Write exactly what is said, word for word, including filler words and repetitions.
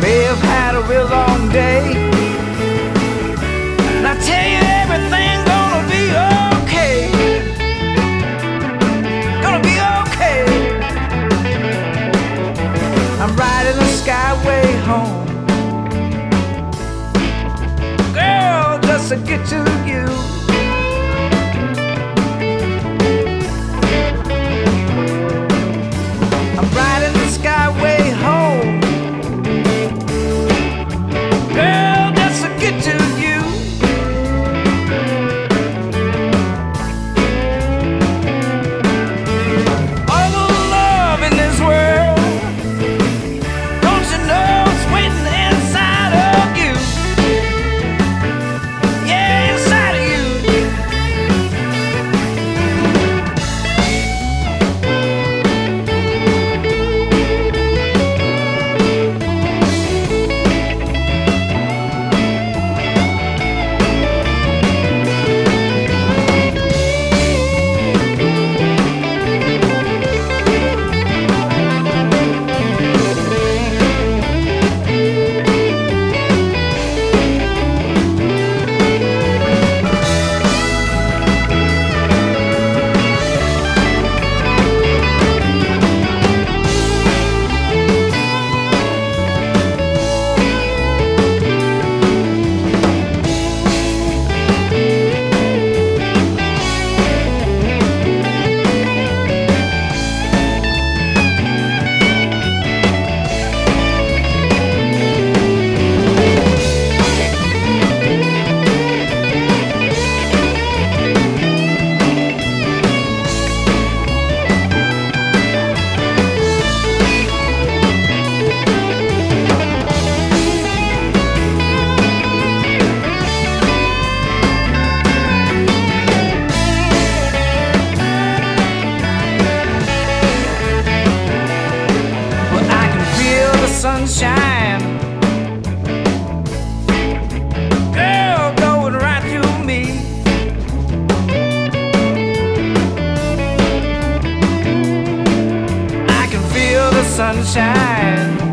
may have had a real long day, and I tell you everything gonna be okay. Gonna be okay. I'm riding the skyway home, girl, just to get to you. I'm riding the skyway home, girl, just to get to you. All the love in this world, don't you know it's waiting inside of you? Yeah, inside of you. Sunshine, girl, going right through me. I can feel the sunshine.